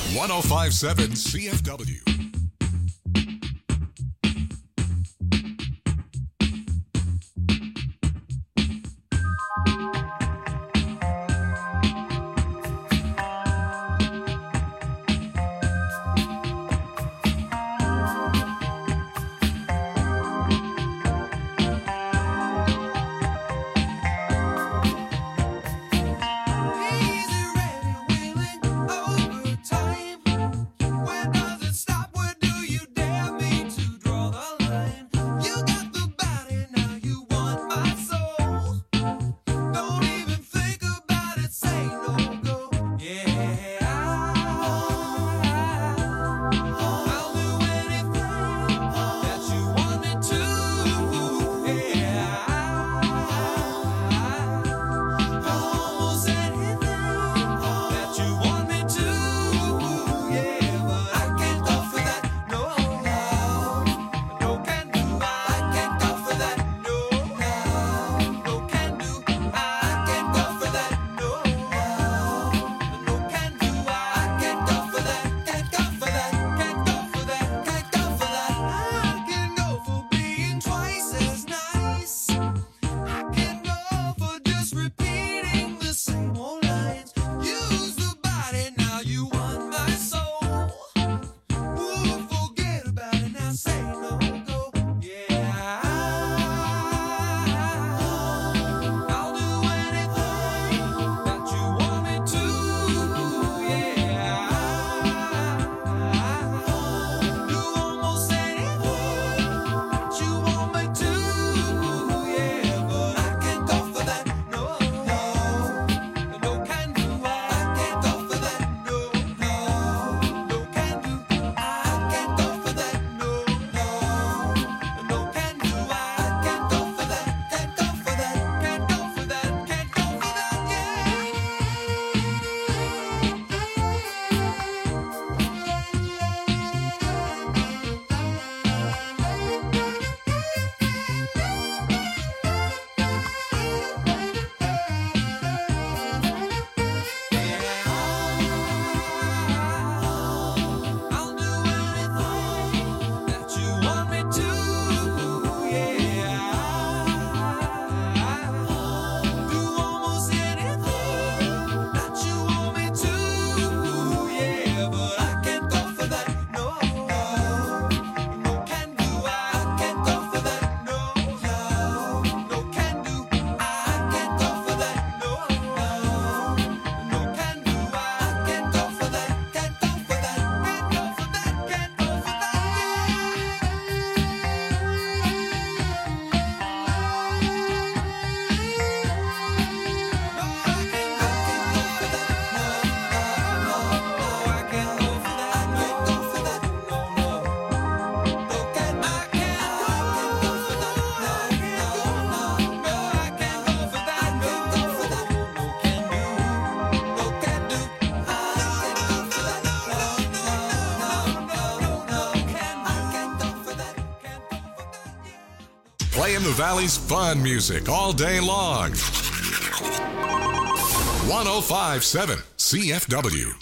1057 CFW. Playing the Valley's fun music all day long. 1057 CFW.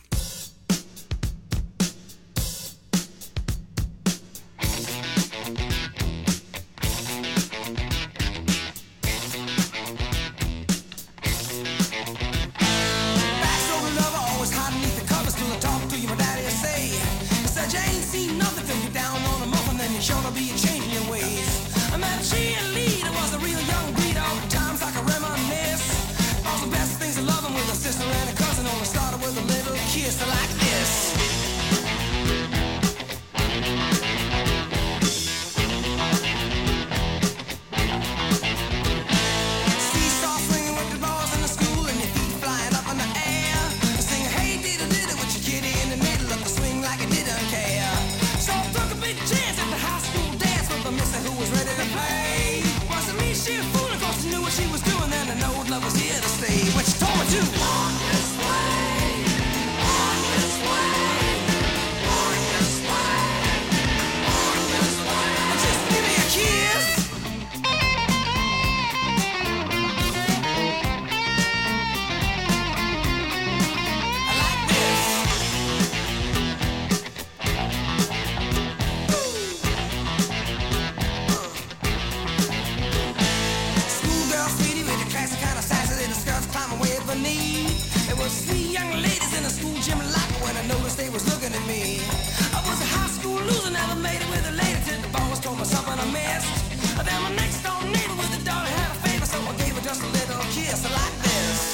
see young ladies in a school gym locker when I noticed they was looking at me. I was a high school loser, never made it with a lady till the boss told me something I missed. Then my next door neighbor with a daughter had a favor, so I gave her just a little kiss like this.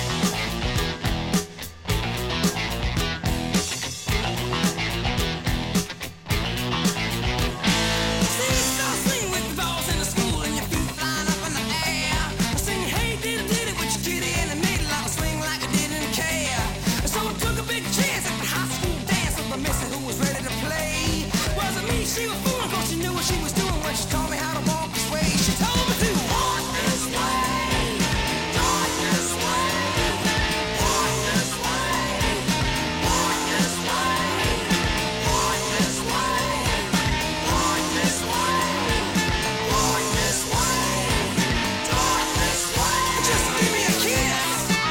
She was fooling 'cause she knew what she was doing when she taught me how to walk this way. She told me to walk this way, talk this way, walk this way, walk this way, walk this way, walk this way, walk this way, talk this way. Just give me a kiss.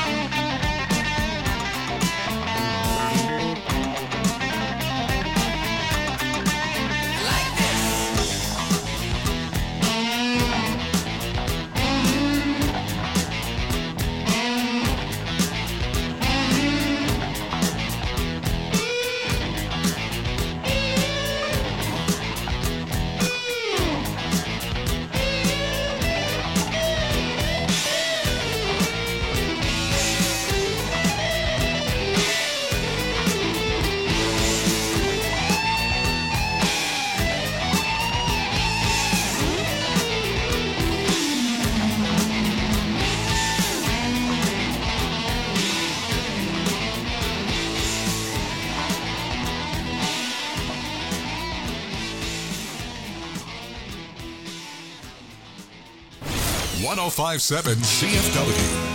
.1057 CFW.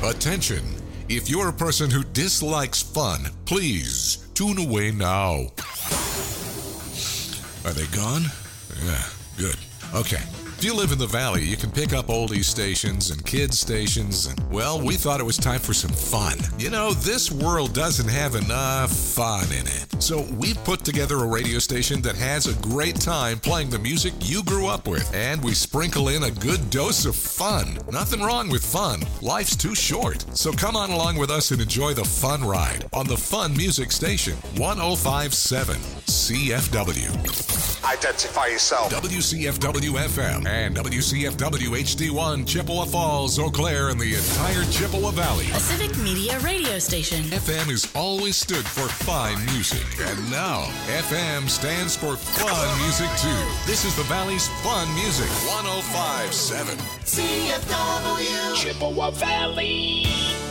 Attention! If you're a person who dislikes fun, please tune away now. Are they gone? Yeah, good. Okay. If you live in the valley, you can pick up oldie stations and kids stations, and, well, we thought it was time for some fun. You know, this world doesn't have enough fun in it. So we've put together a radio station that has a great time playing the music you grew up with, and we sprinkle in a good dose of fun. Nothing wrong with fun. Life's too short. So come on along with us and enjoy the fun ride on the Fun Music Station, 105.7 CFW. Identify yourself. WCFW-FM and WCFW-HD1, Chippewa Falls, Eau Claire, and the entire Chippewa Valley. A civic media radio station. FM has always stood for fine music, and now FM stands for fun music too. This is the Valley's Fun Music, 105.7 CFW. Chippewa Valley.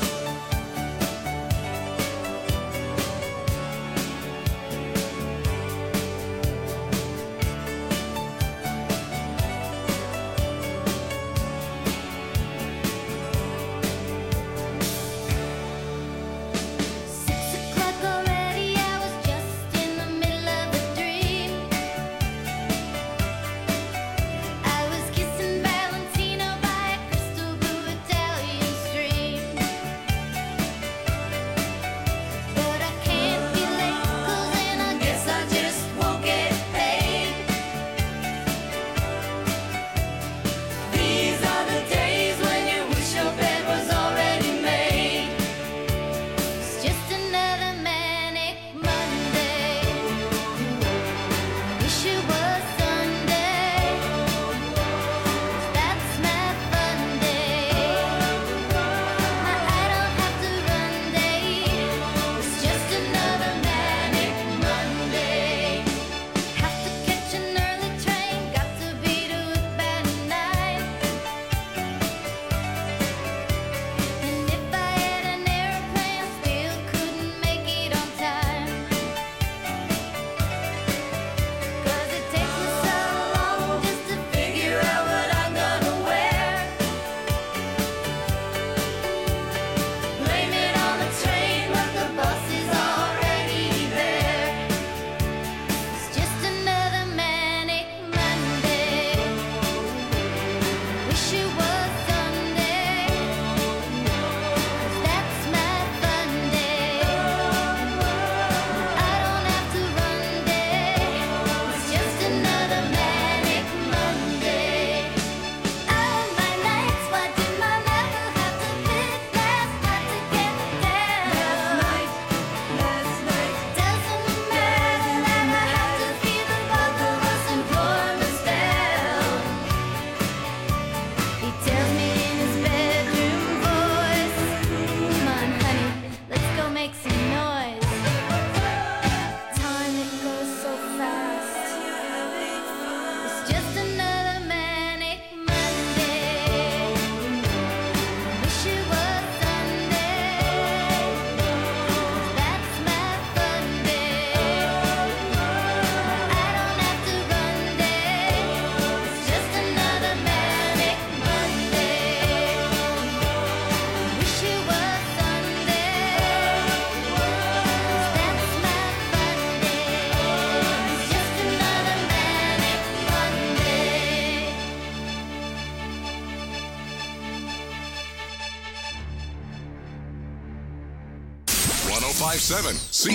.7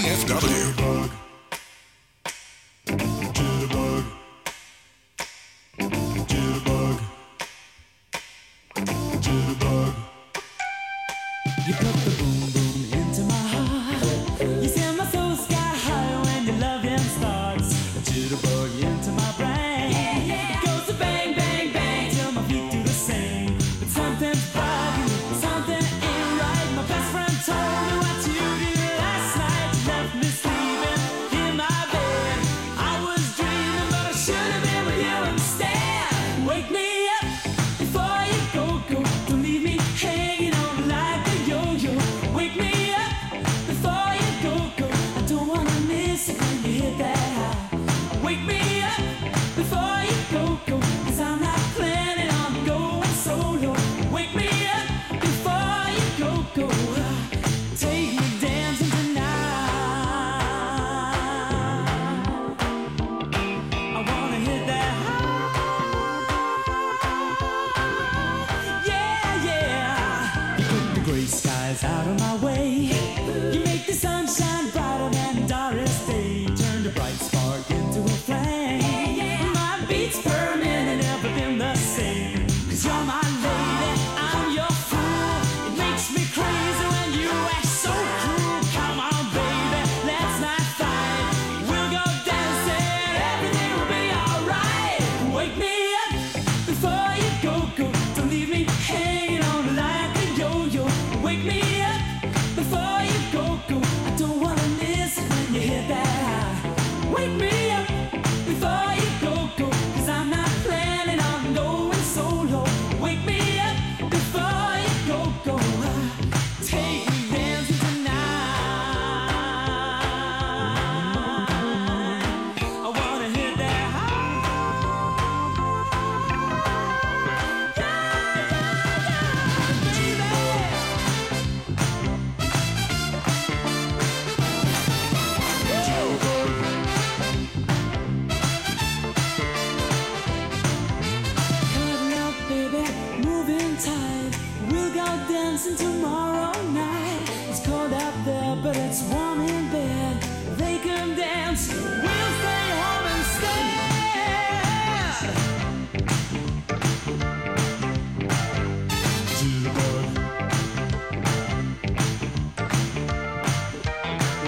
CFW. You put the boom boom into my heart. You send my soul sky high when your loving starts. A jitterbug into my brain. It goes to bang bang bang till my feet do the same. But something's bugging, something ain't right. My best friend told me what you did last night. You left me sleeping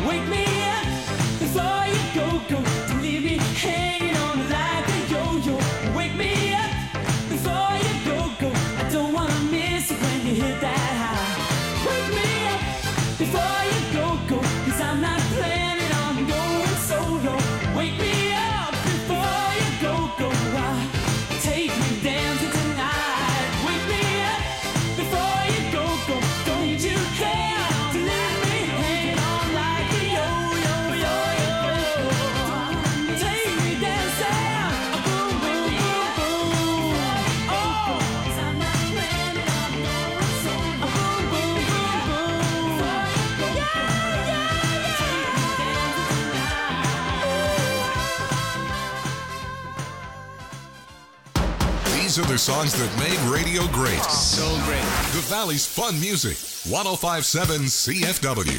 Wake me up before you go. Don't leave me hanging on like a yo-yo. Wake me up before you go. I don't wanna miss it when you hit that high. Wake me up before you go. 'Cause I'm not planning on going solo. Wake me up before you go. Take me dancing tonight. Wake me up before you go. Don't you care to leave me hanging on like a yo-yo. Take me dancing, boom, boom, boom, boom. Oh, 'cause I'm not planning on going solo. Boom, boom, boom, boom. Yeah. Take me dancing tonight. These are the songs that made radio great. So great. The Valley's fun music. 1057 CFW.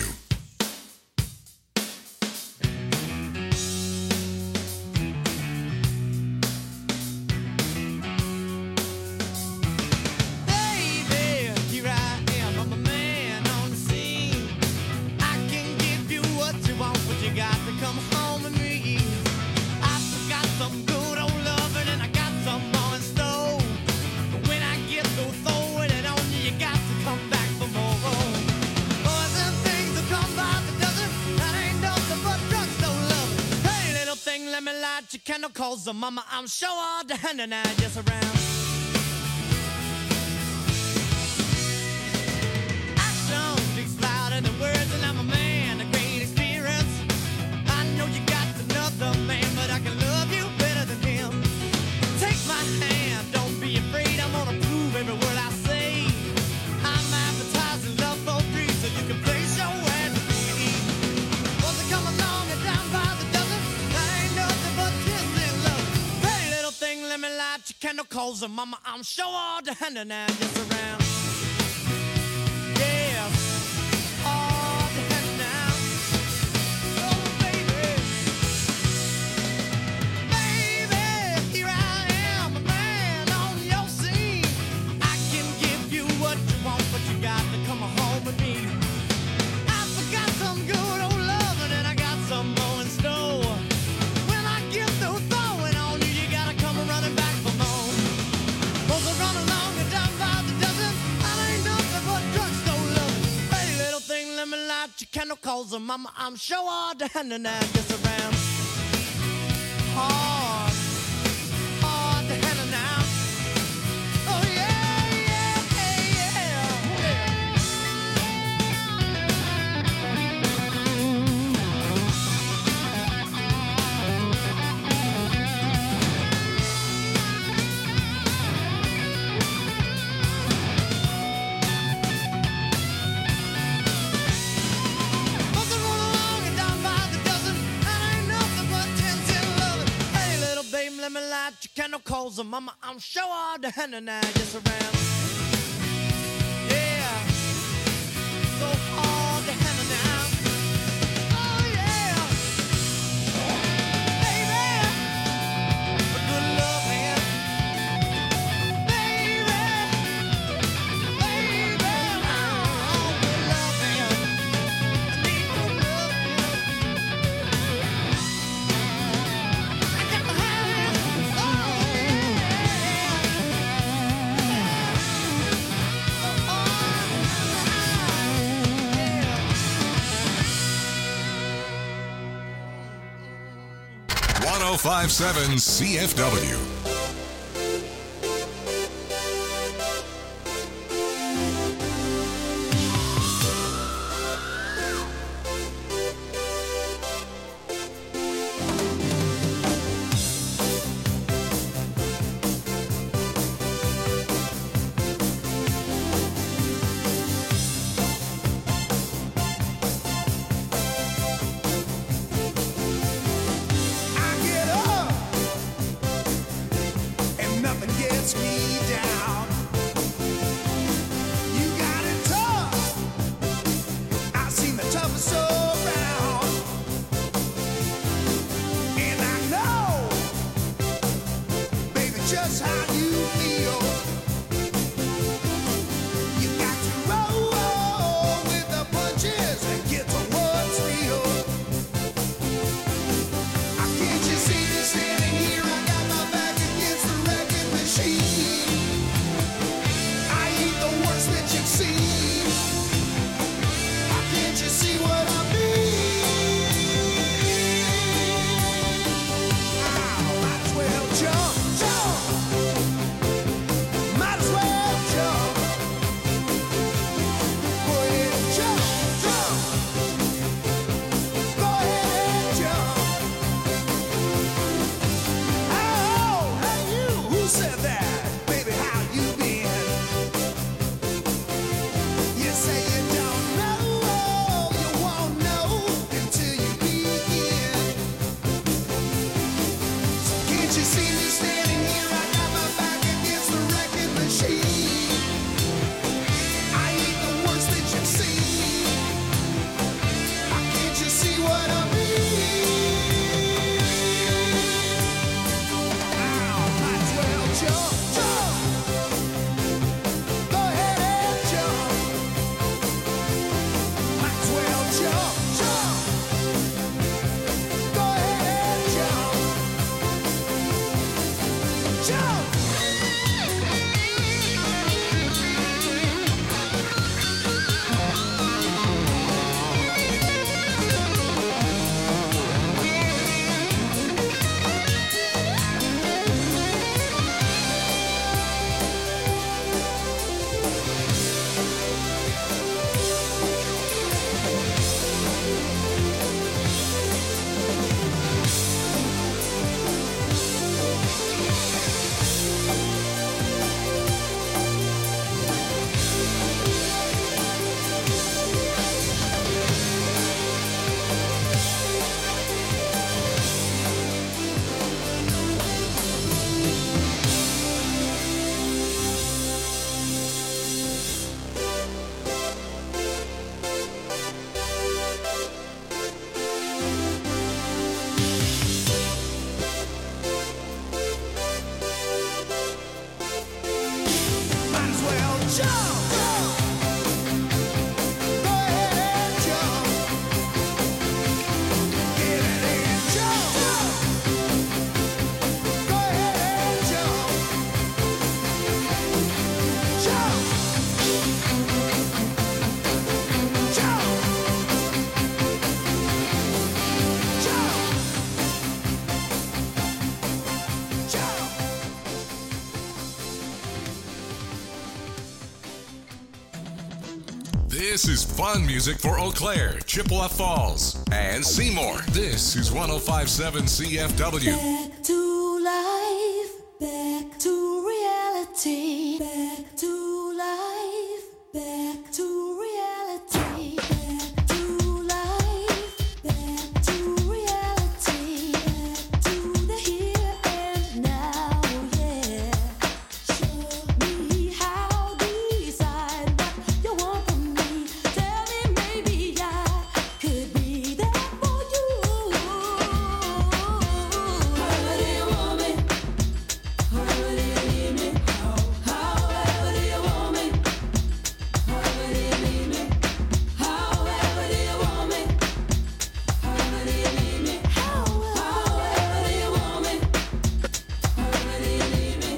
Baby, here I am, I'm a man on the scene. I can give you what you want, but you got to come home with me. I got some good old loving and I got some more in store. But when I get through throwing it on you, you got to come back for more. Boys and things that come by the dozen, that ain't nothing but drugstore love. Hey, little thing, let me light your candle, cause the mama, I'm sure all the hand and I just around. Action speaks louder than words, and I'm a man of great experience. I know you got another man, but I can love you better than him. Take my hand, don't be afraid, I'm gonna prove every word I say. I'm advertising love for free, so you can place your ad with me. Once I come along and down by the dozen, that ain't nothing but kiss and love. Hey, little thing, let me light your candle, cause the mama, I'm sure all the hand and I just around. Yeah, all the hand now. Oh, baby. Baby, here I am, a man on your scene. I can give you what you want, but you got to come home with me. I forgot some good old loving and I got some more in store. When I get through throwing on you, you gotta come running back for more. Both are run along and down by the dozen. That ain't nothing but drugstore loving. Hey, little thing, let me light your candle, cause the mama, I'm sure all the hand and I just around. Hard, hard to handle now. Oh yeah, yeah, yeah, yeah. Both are run along and down by the dozen. That ain't nothing but 10 loving. Hey, little baby, let me light your candle, cause the mama, I'm sure all the hand and I just around. Yeah, so hard to handle now. Oh yeah, baby, a good loving, baby, baby, oh, good loving, I need good loving. I got to have it, oh yeah. 1057 CFW. I get up This is fun music for Eau Claire, Chippewa Falls, and Seymour. This is 105.7 CFW. Back to life, back to reality, back to life, back to reality, back to life, back to reality, back to the here and now, yeah. Show me how, decide what you want from me. Tell me maybe I could be there for you. However do you want me? However do you need me? However do you want me? However do you need me? However do you want me? However do you need me? However do you want me? However do you need me?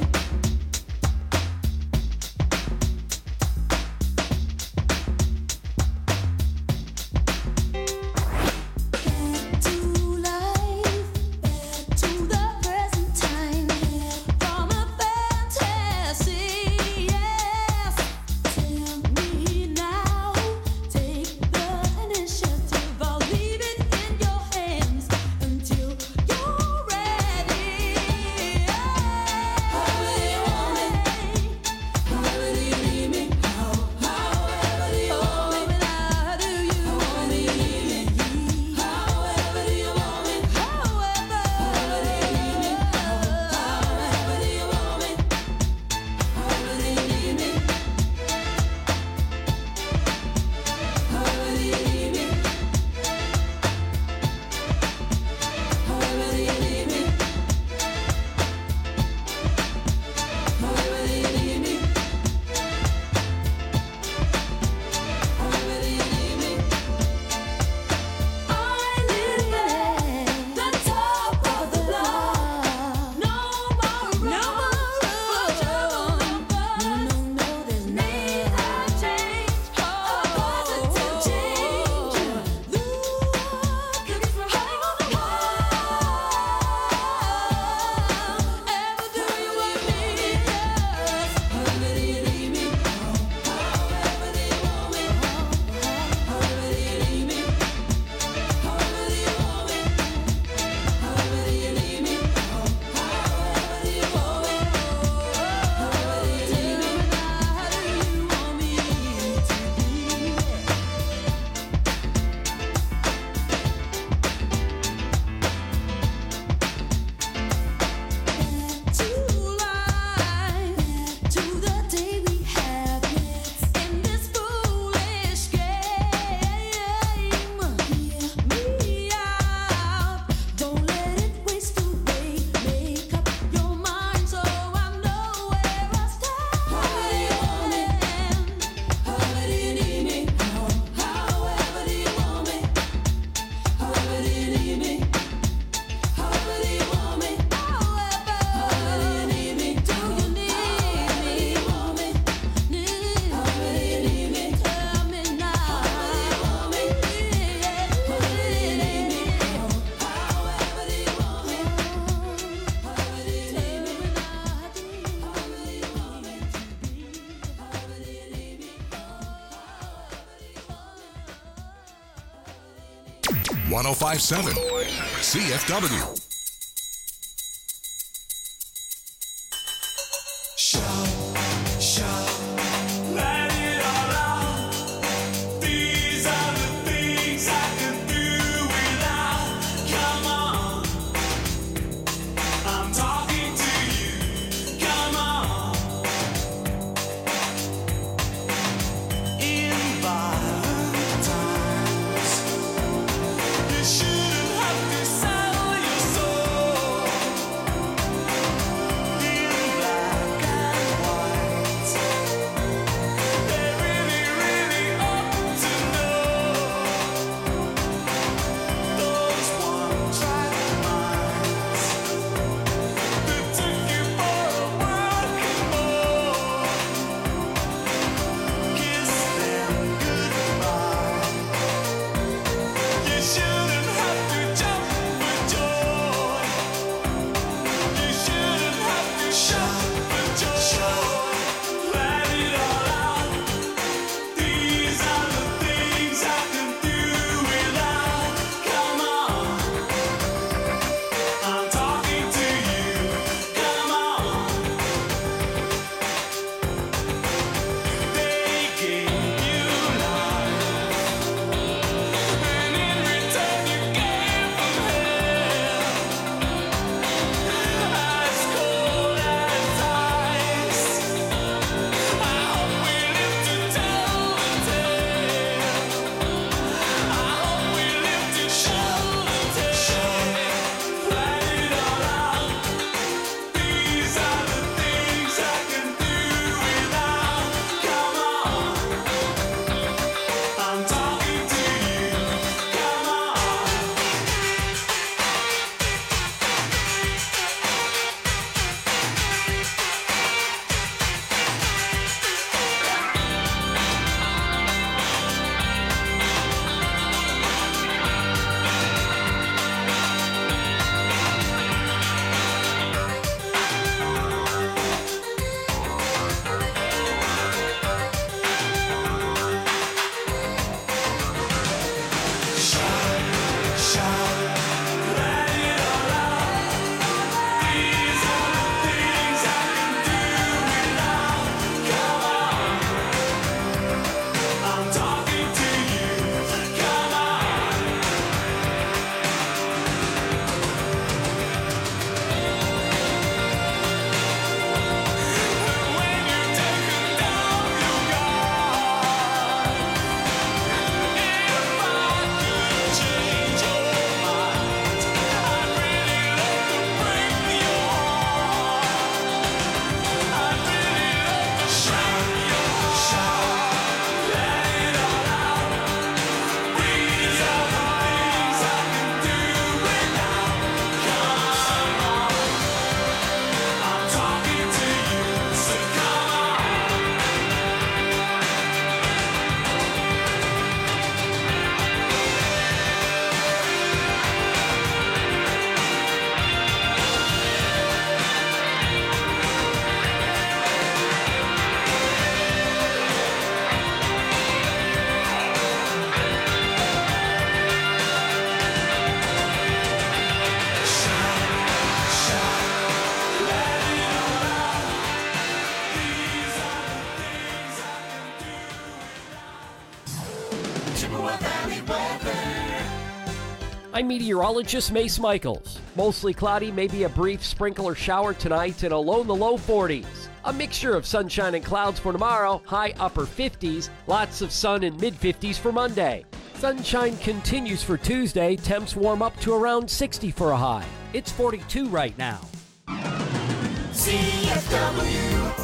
Back to life, back to the present time, from a fantasy, yes. Tell me now, take the initiative. I'll leave it in your hands until you're ready. However do you want me? However do you need me? However do you want me? How do you want me? However do you want me? However do you need me? However do you want me? However do you need me? However do you need me? However do you need me? However do you need me? However do you need me? I live at the top of the block. No more room No, there's need a change, a positive change. Look at me hang on the wall. Ever do you want me? Yes. However do you need me? However do you want me? However do you need me? However do you want me? However do you need me? However do you want me? However do you need me? How do you want me to life, to the day we have in this foolish game. Hear me out, don't let it waste away. Make up your mind so I know where I stand. However do you want me? However do you need me? However do you want me? However do you need me? However do you want me? However do you need me? Do you need me? However do you want me? However do you need me? Tell me now. However do you want me? However do you need me? However do you want me? However do you need me? However do you want me to be? However do you need me? However do you want me? 105.7 CFW. Let it all out. These are the things I can do without. Come on, I'm talking to you. Come on. In violent times, you shouldn't have to sell your soul. I'm meteorologist Mace Michaels. Mostly cloudy, maybe a brief sprinkle or shower tonight, and a low in the low 40s. A mixture of sunshine and clouds for tomorrow, high upper 50s, lots of sun and mid 50s for Monday. Sunshine continues for Tuesday, temps warm up to around 60 for a high. It's 42 right now. CFW.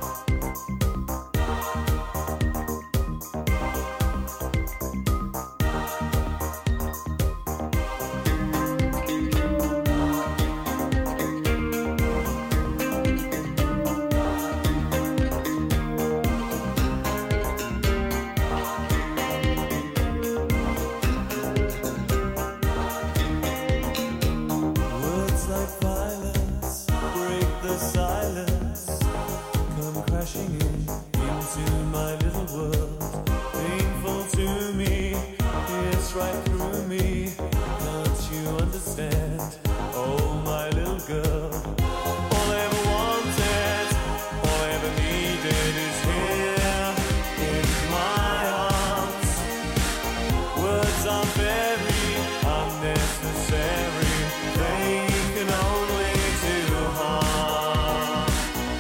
Words like violence break the silence, come crashing into my little world. Painful to me, it's right through me. Can't you understand? Oh, my little girl. All I ever wanted, all I ever needed is here in my arms. Words are very unnecessary. They can only do harm.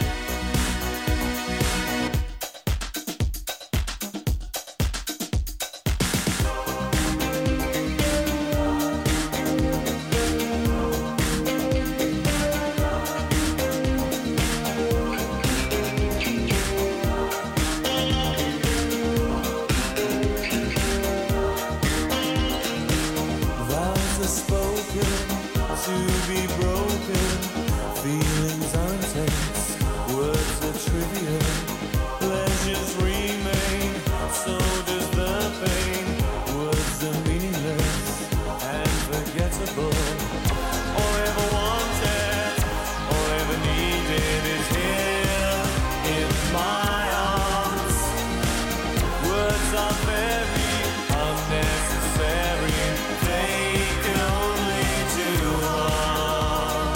Vows are spoken to be broken. Feelings are intense, words are trivial. Pleasures remain, so does the pain. Words are meaningless and forgettable. All I ever wanted, all I ever needed is here in my arms. Words are very unnecessary. They can only do harm.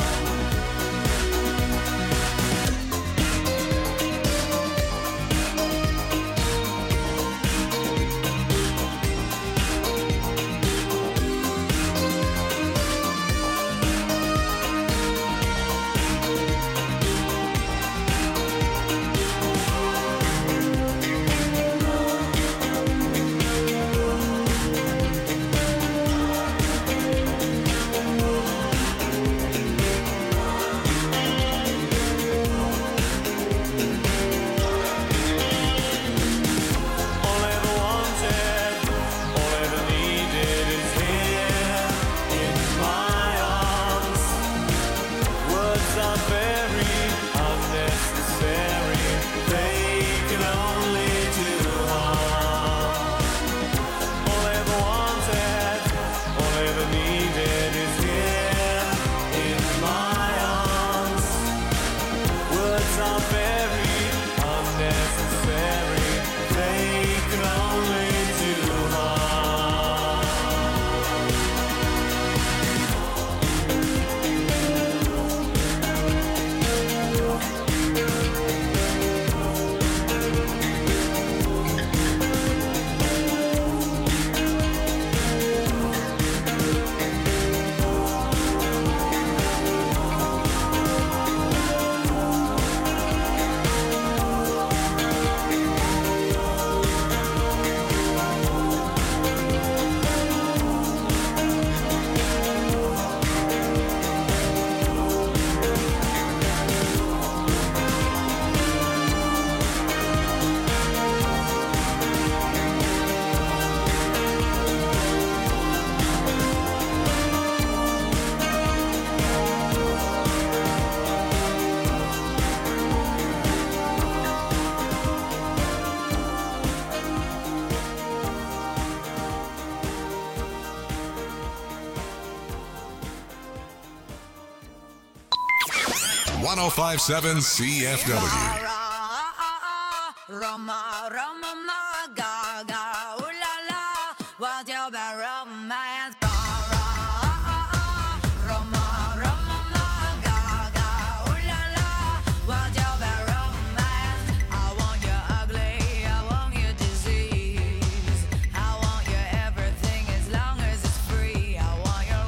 All I ever wanted, all I ever needed is here in my arms. Words are very unnecessary. They can only do harm. All I ever wanted, all I ever needed is here in my arms. Words are very unnecessary. They can only do harm. #1057 CFW. Roma, Roma, ma, ga, ga, ooh la la, what's your bad romance? Roma, Roma, ma, ga, ga, ooh la la, what's your bad romance? I want you ugly, I want you disease, I want you everything as long as it's free. I want your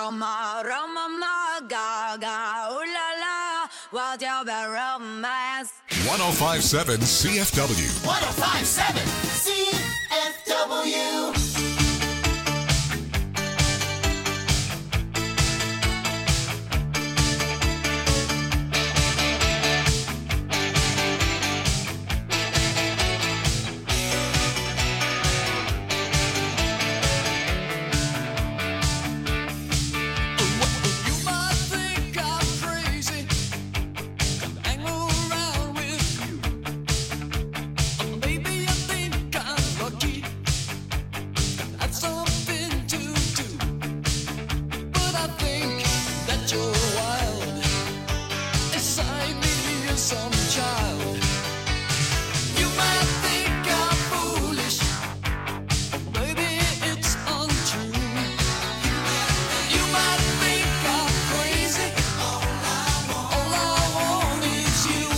Roma, Roma, ma, ga, ga, ooh la la, what's your bad romance? 1057 CFW. 1057 CFW. You might think I'm crazy, hang around with you. Maybe you think I'm lucky, that's something to do. But I think that you're wild, inside me is some child. You might think I'm foolish, maybe it's untrue. You might think I'm crazy. All I want is you.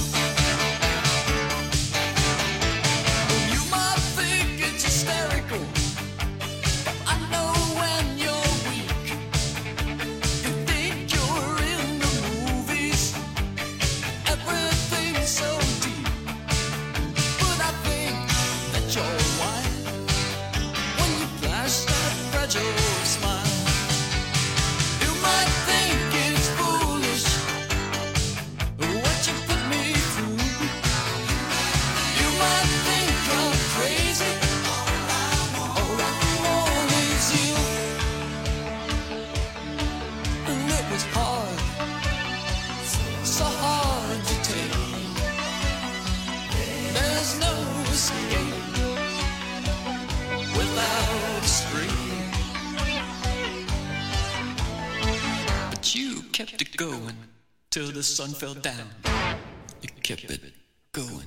You might think it's hysterical. I know when you're weak. You think you're in the movies. Everything's so deep. But I think that you're wild when you flash that fragile smile. You might think it's foolish what you put me through. You might think I'm crazy. All I want is you. And it was hard, so hard to take. There's no escape without a scream. But you kept it going till the sun fell down. You kept it going.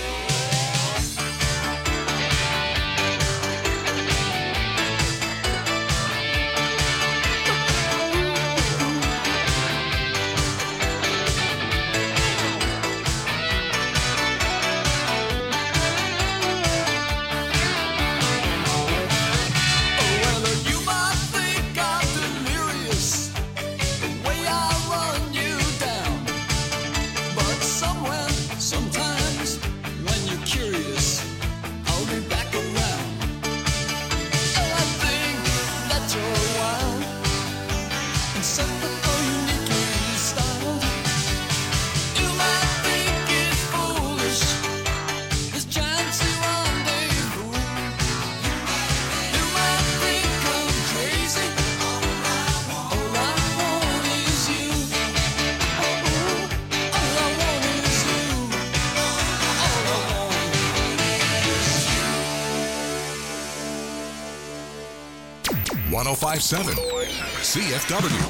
Well, you might think I'm delirious, the way I run you down. But somewhere, sometimes, when you're curious, I'll be back around. And I think that you're wild and somehow uniquely styled. You might think it's foolish, this chance to rendezvous. You might think I'm crazy. All I want is you. All I want is you. All I want is you. 1057 CFW.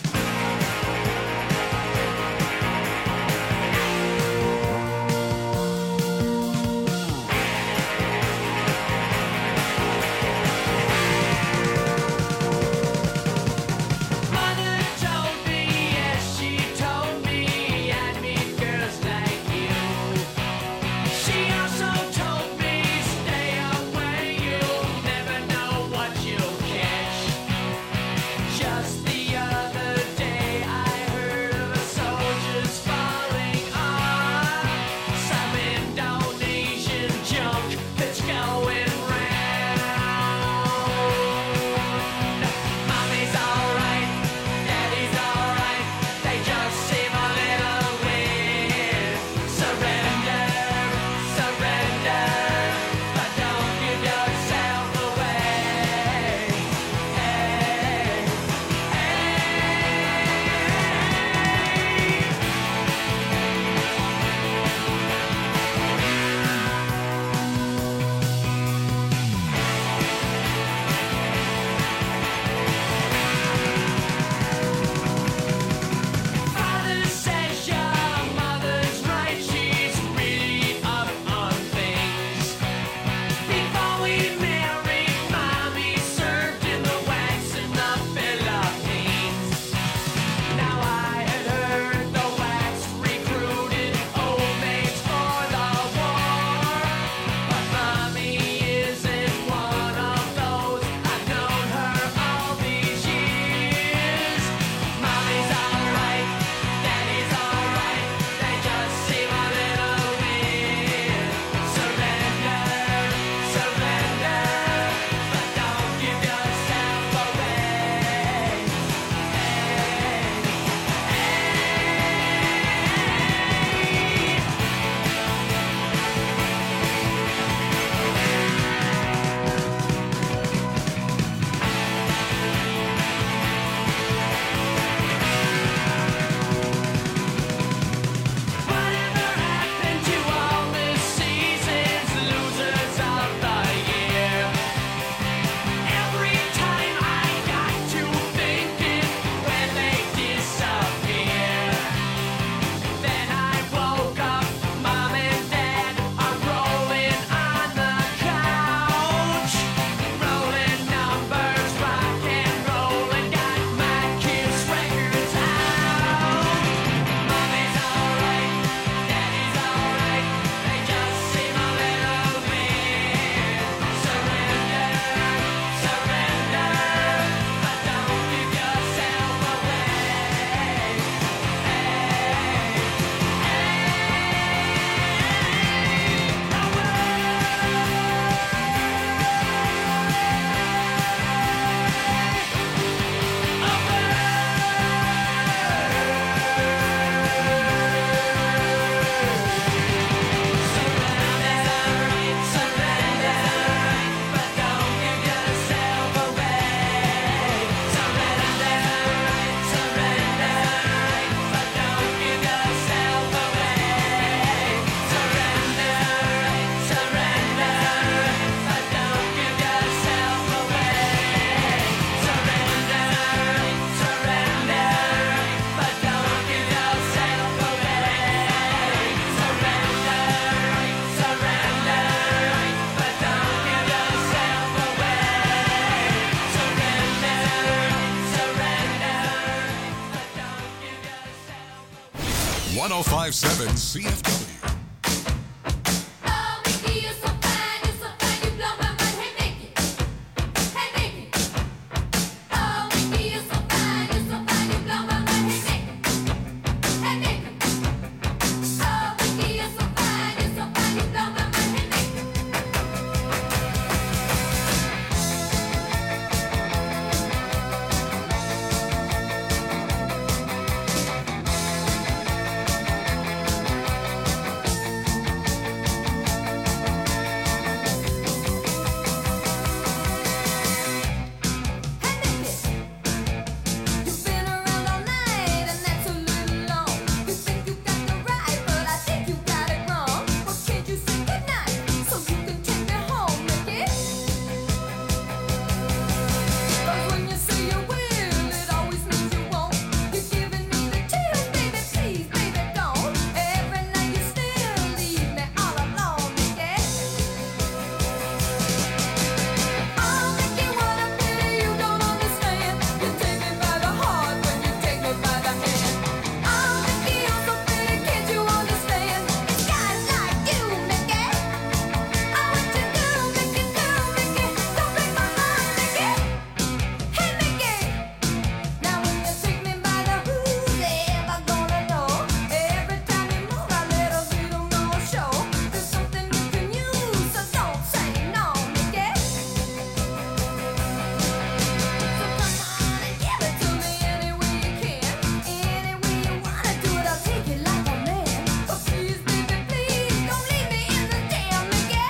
Mother told me, yes, she told me, I'd meet girls like you. She also told me, stay away, you'll never know what you'll catch. Just the other 1057 CFW. Oh, Mickey, you're so fine, you blow my mind. Hey, Mickey, oh, Mickey, you're so fine, you blow my mind. Hey, Mickey, oh, Mickey, you're so fine, you blow my mind. Hey, Mickey. You've been around all night, and that's a little long. You think you got the right, but I think you got it wrong. Well, can't you say goodnight so you can take me home, Mickey? 'Cause when you say you will, it always means you won't. You're giving me the chills, baby, please, baby, don't. Every night you still leave me all alone, Mickey. Oh, Mickey, what a pity you don't understand. You take me by the heart when you take me by the hand. Oh, Mickey, you're so pretty, can't you understand? It's guys like you, Mickey. Oh, what you do, Mickey, don't break my heart, Mickey. Hey, Mickey. Now when you take me by the who's ever gonna know? Every time you move, I let a little more show. There's something you can use, so don't say no, Mickey. So come on and give it to me any way you can. Any way you wanna do it, I'll take it like a man. But please, baby, please, don't leave me in the damn, Mickey.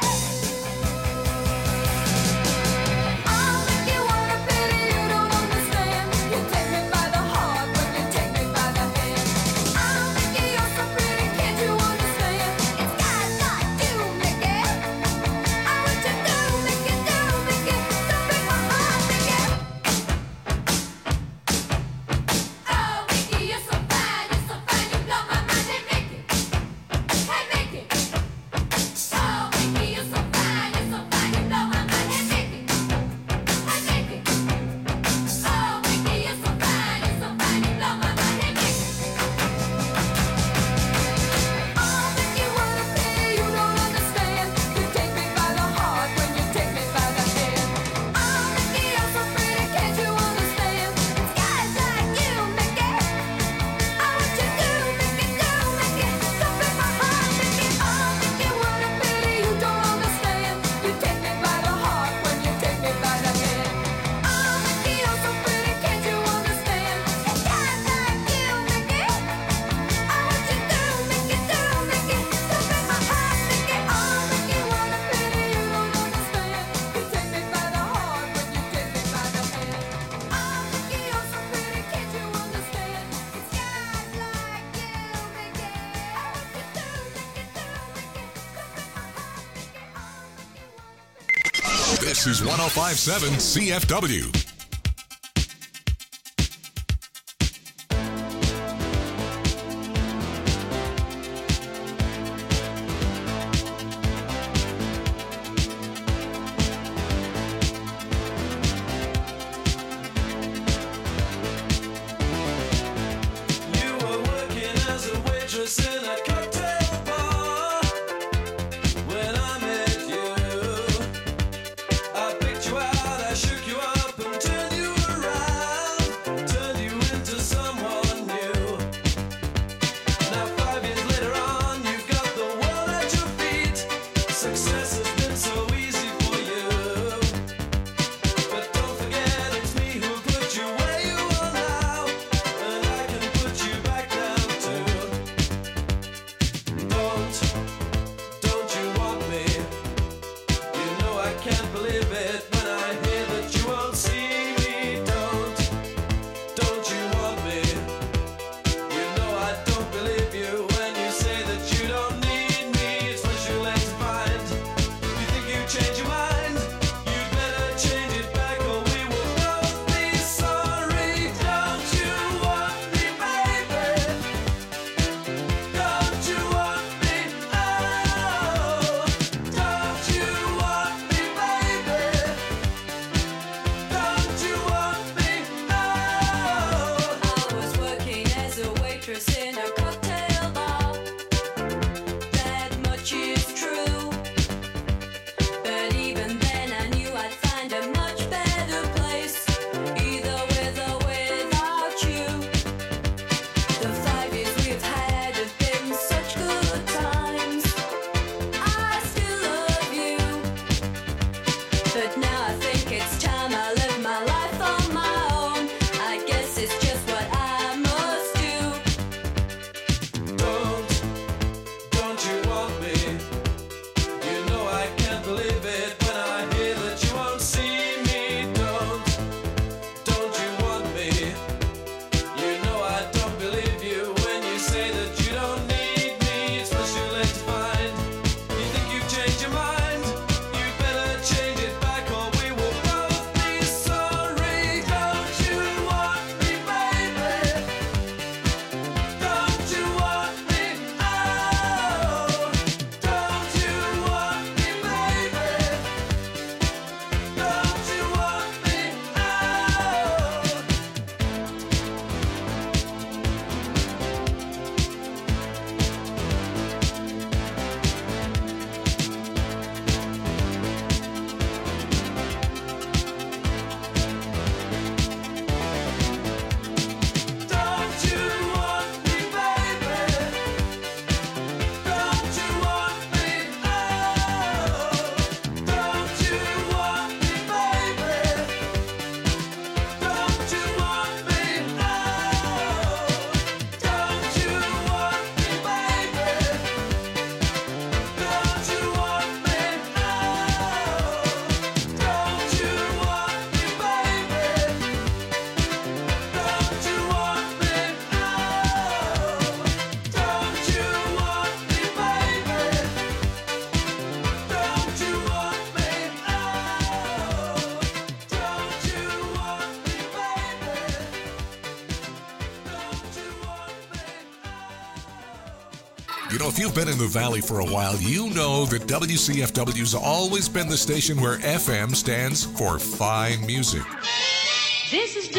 Oh, Mickey, what a pity you don't understand. You take me by the heart when you take me by the hand. Oh, Mickey, you're so pretty, can't you understand? It's guys like you, Mickey. Oh, what you do, Mickey, don't break my heart, Mickey. Oh, Mickey, you're so fine, you blow my mind. Hey, Mickey, hey, Mickey. Oh, Mickey, you're so fine, you blow my mind. Hey, Mickey, hey, Mickey. Oh, Mickey, you're so fine, you blow my mind. Hey, Mickey. Oh, Mickey, what a pity you don't understand. You take me by the heart when you take me by the hand. Oh, Mickey, you're so pretty, can't you understand? It's guys like you, Mickey. Oh, what you do, Mickey, don't break my heart, Mickey. Oh, Mickey, what a pity you don't understand. You take me by the heart when you take me by the hand. Oh, Mickey, you're so pretty, can't you understand? It's guys like you, Mickey. Oh, what you do, Mickey, don't break my heart, Mickey. Oh, Mickey, what a pity you don't understand. You take me by the heart when you take me by the hand. Oh, Mickey, you're so pretty, can't you understand? It's guys like you, Mickey. Oh, what you do, Mickey, don't break my heart, Mickey. Oh, Mickey, what a pity. This is 1057 CFW. You were working as a waitress in a cocktail bar when I met you. I picked you out, I shook you up and You know, if you've been in the Valley for a while, you know that WCFW's always been the station where FM stands for fine music. This is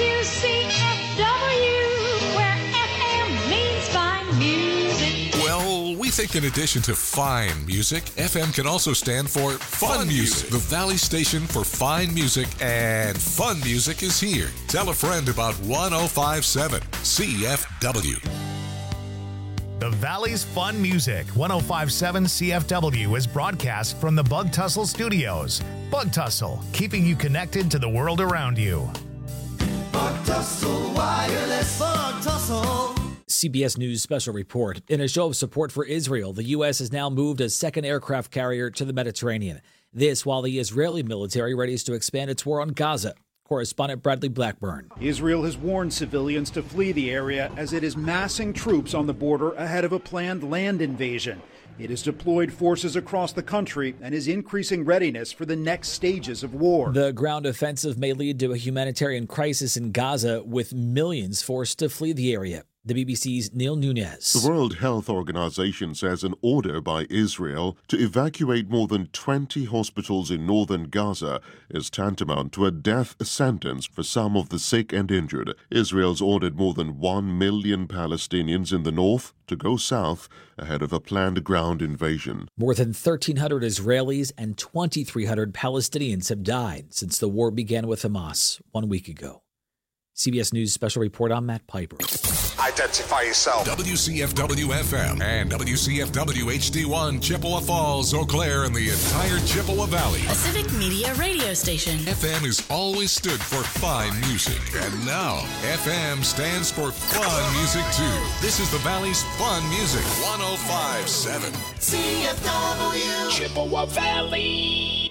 WCFW, where FM means fine music. Well, we think in addition to fine music, FM can also stand for fun music. The Valley station for fine music and fun music is here. Tell a friend about 105.7 CFW. The Valley's Fun Music, 105.7 CFW, is broadcast from the Bug Tussle Studios. Bug Tussle, keeping you connected to the world around you. Bug Tussle Wireless. Bug Tussle. CBS News special report. In a show of support for Israel, the U.S. has now moved a second aircraft carrier to the Mediterranean. This while the Israeli military readies to expand its war on Gaza. Correspondent Bradley Blackburn. Israel has warned civilians to flee the area as it is massing troops on the border ahead of a planned land invasion. It has deployed forces across the country and is increasing readiness for the next stages of war. The ground offensive may lead to a humanitarian crisis in Gaza, with millions forced to flee the area. The BBC's Neil Nunez. The World Health Organization says an order by Israel to evacuate more than 20 hospitals in northern Gaza is tantamount to a death sentence for some of the sick and injured. Israel's ordered more than 1 million Palestinians in the north to go south ahead of a planned ground invasion. More than 1,300 Israelis and 2,300 Palestinians have died since the war began with Hamas 1 week ago. CBS News special report. I'm Matt Piper. Identify yourself. WCFW FM and WCFW HD1, Chippewa Falls, Eau Claire, and the entire Chippewa Valley. A civic media radio station. FM has always stood for fine music. And now, FM stands for fun music, too. This is the Valley's Fun Music, 105.7 CFW. Chippewa Valley.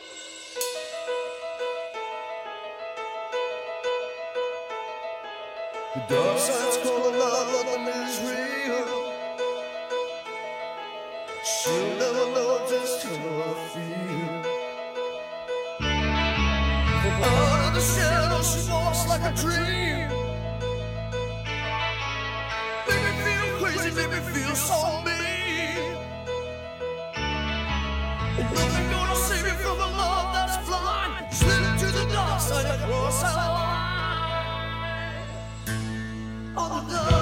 The dark side's gonna love and is real. She'll never know just how I feel. From out of the shadows she walks like a dream. Make me feel crazy, make me feel so mean. And nothing gonna save me from the love that's blind. Slip to the dark side across our line. On the dark